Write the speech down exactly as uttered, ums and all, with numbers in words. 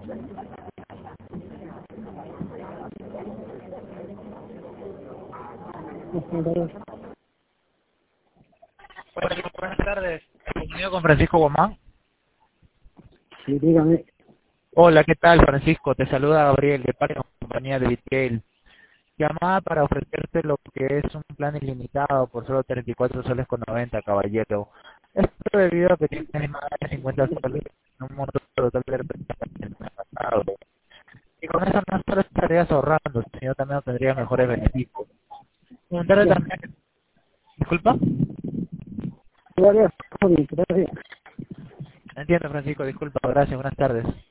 Hola, buenas tardes. ¿Comunico con Francisco Guamán? Sí, dígame. Hola, ¿qué tal, Francisco? Te saluda Gabriel de parte de la compañía de Vitel. Llamada para ofrecerte lo que es un plan ilimitado por solo treinta y cuatro soles con noventa, caballero. Esto debido a que tienes más de cincuenta soles en un monto total de el mes pasado. Y con eso no solo estarías ahorrando, sino también obtendrías mejores beneficios. Preguntarle Ya. también, disculpa. Gracias. Gracias. Entiendo, Francisco, disculpa. Gracias, buenas tardes.